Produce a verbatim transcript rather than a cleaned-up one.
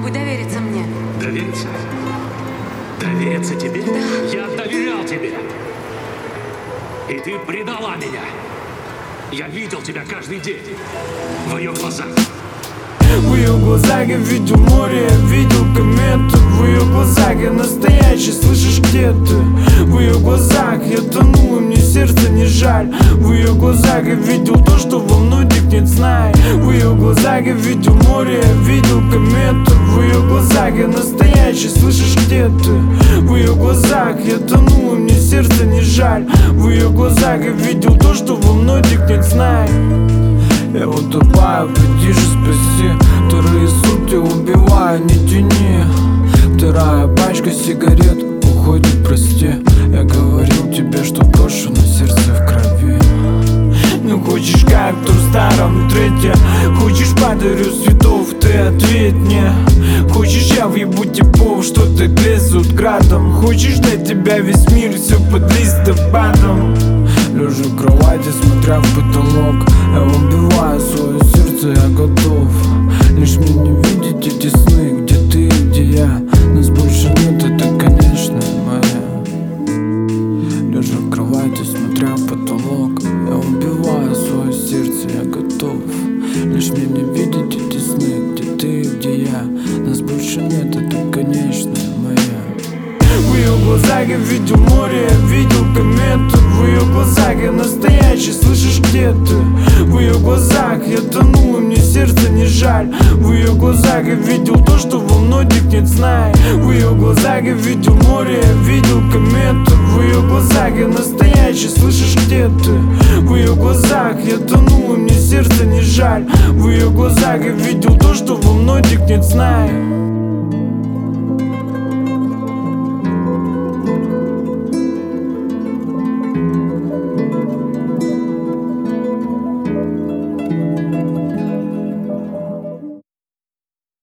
бы довериться мне. Довериться? Довериться тебе? Да. Я доверял тебе. И ты предала меня. Я видел тебя каждый день. В ее глазах. В ее глазах я видел море, я видел комету. В ее глазах я настоящий, слышишь, где ты? В ее глазах я тонул, и мне сердце не жаль. В ее глазах я видел то, что во многих нет, знай. В ее глазах я видел море, я видел комету. В ее глазах я настоящий, слышишь, где ты? В ее глазах я тонул, и мне сердце не жаль. В ее глазах я видел то, что во многих нет, знай. Я утопаю, приди же спаси. Вторые сутки убиваю, не тяни. Вторая пачка сигарет уходит, прости. Я говорил тебе, что брошу, но сердце в крови. Ну хочешь как в том старом трете, хочешь подарю цветов, ты ответь мне. Хочешь я въебу типов, что ты лезут градом. Хочешь для тебя весь мир, все под листопадом. Лежу в кровати, смотря в потолок. Я убиваю свое сердце, я готов. Лишь мне не видеть эти сны, где ты и где я. Нас больше нет, это конечная моя. Лежу в кровати, смотря в потолок. Я убиваю свое сердце, я готов. Лишь мне не видеть эти сны, где ты и где я. Нас больше нет, это конечная моя. В ее глазах я видел море, я видел комету. В ее глазах я настоящий, слышишь, где ты? В ее глазах я тонул, и мне сердце не жаль. В ее глазах я видел то, что во многих нет, знай. В ее глазах я видел море, я видел комету. В ее глазах я настоящий, слышишь, где ты? В ее глазах я тонул, и мне сердце не жаль. В ее глазах я видел то, что во многих нет, знай.